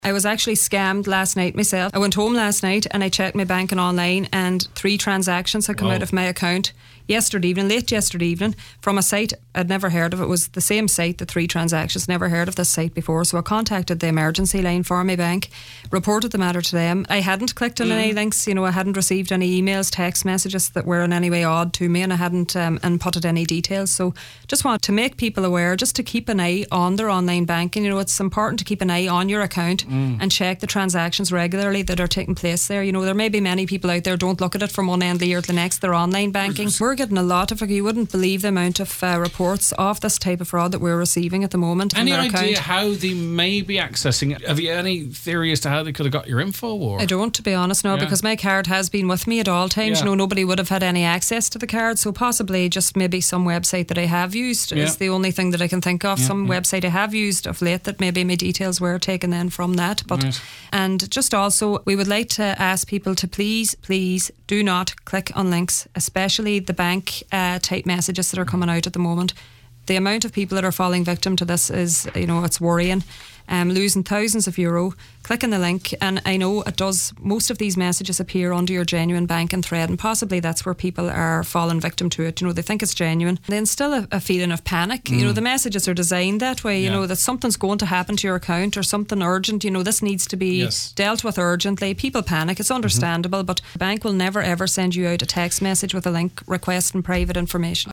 I was actually scammed last night myself. I went home last night and I checked my banking online, and 3 transactions had come out of my account late yesterday evening, from a site I'd never heard of. It was the same site, the 3 transactions, never heard of this site before. So I contacted the emergency line for my bank, reported the matter to them. I hadn't clicked on any links, I hadn't received any emails, text messages that were in any way odd to me, and I hadn't inputted any details. So just want to make people aware, just to keep an eye on their online banking. It's important to keep an eye on your account and check the transactions regularly that are taking place there. There may be many people out there don't look at it from one end of the year to the next, their online banking. We're getting a lot of it. You wouldn't believe the amount of reports of this type of fraud that we're receiving at the moment. Any idea how they may be accessing it? Have you any theory as to how they could have got your info? Or? I don't, to be honest, no, because my card has been with me at all times. Nobody would have had any access to the card, so possibly just maybe some website that I have used is the only thing that I can think of. Some website I have used of late that maybe my details were taken then from that. But and just also, we would like to ask people to please do not click on links, especially the bank type messages that are coming out at the moment. The amount of people that are falling victim to this is, it's worrying. Losing thousands of euro, clicking the link, and I know it does. Most of these messages appear under your genuine banking thread, and possibly that's where people are falling victim to it. They think it's genuine. Then still a feeling of panic. The messages are designed that way. That something's going to happen to your account or something urgent. This needs to be dealt with urgently. People panic. It's understandable, but the bank will never ever send you out a text message with a link requesting private information.